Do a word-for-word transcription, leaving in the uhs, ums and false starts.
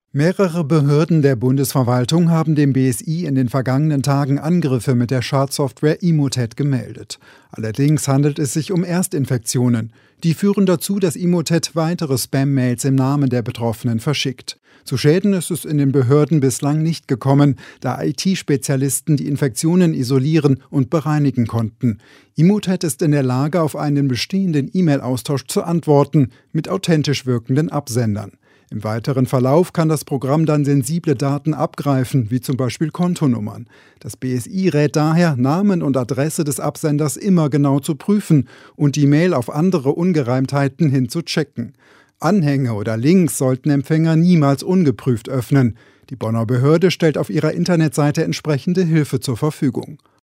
Mehrere Behörden der Bundesverwaltung haben dem B S I in den vergangenen Tagen Angriffe mit der Schadsoftware Emotet gemeldet. Allerdings handelt es sich um Erstinfektionen. Die führen dazu, dass Emotet weitere Spam-Mails im Namen der Betroffenen verschickt. Zu Schäden ist es in den Behörden bislang nicht gekommen, da I T-Spezialisten die Infektionen isolieren und bereinigen konnten. Emotet ist in der Lage, auf einen bestehenden E-Mail-Austausch zu antworten, mit authentisch wirkenden Absendern. Im weiteren Verlauf kann das Programm dann sensible Daten abgreifen, wie zum Beispiel Kontonummern. Das B S I rät daher, Namen und Adresse des Absenders immer genau zu prüfen und die Mail auf andere Ungereimtheiten hin zu checken. Anhänge oder Links sollten Empfänger niemals ungeprüft öffnen. Die Bonner Behörde stellt auf ihrer Internetseite entsprechende Hilfe zur Verfügung.